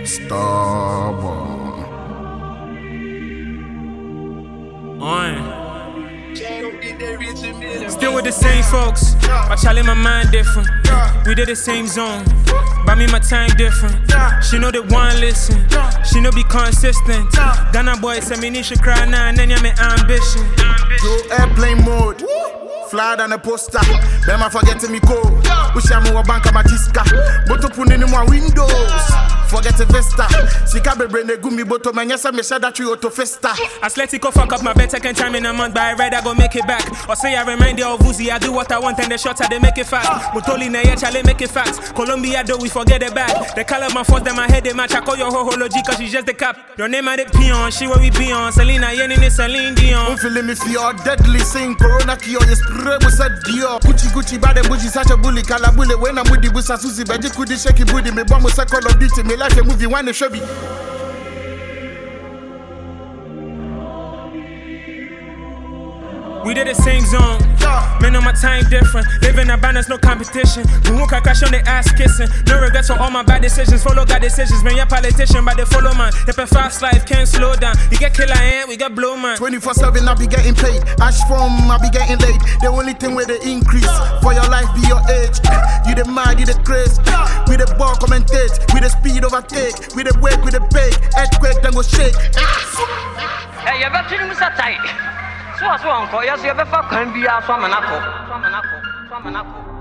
Stubborn. Still with the same folks, but Charlie my mind different. We did the same zone, but me my time different. She know they want listen, she know be consistent. Ghana boy say me need to cry now and then you me ambition. Yo, airplane mode. Fly than a poster. Bema forgetting me code. Wish I'm a bank of Matiska. But to put in my windows. Forget a Vesta. Sika be brain gumi boto man. Yes, I me said that you auto festa. Atletico fuck up my bet second time in a month, but I read I go make it back. Or say I remind you of Uzi, I do what I want and the shots I they make it fast. But only na yeah, Charlie make it fast. Colombia do we forget it back. The color my force them my head they match. I call your ho-hology cause she's just the cap. Your name I the peon, she where we be on. Selena Yenin is Celine Dion. I'm feeling me feel deadly. Saying Corona cure, you spray with a Dior. Gucci bad and bougie, such a bully, calabule. When I'm with the busa Susie, but you could shake it booty. Me bomb with a Call of Duty, me like a movie, one a shabby. We did the same zone, man on my time different. Living a balance, no competition. We won't crash on the ass kissing. No regrets for all my bad decisions. Follow God decisions, man, you're politician, but they follow man. If a fast life can't slow down, you get killer ant, we get blow man. 24/7 I be getting paid. Ash from I be getting laid. The only thing where they increase for your life be your age. You the mad, you the craze. With the ball commentate, with the speed overtake, with the wake, with the bake, earthquake then go shake. Hey, you better do this tight. So uncle, yes, you ever fuck can be our swam and apple.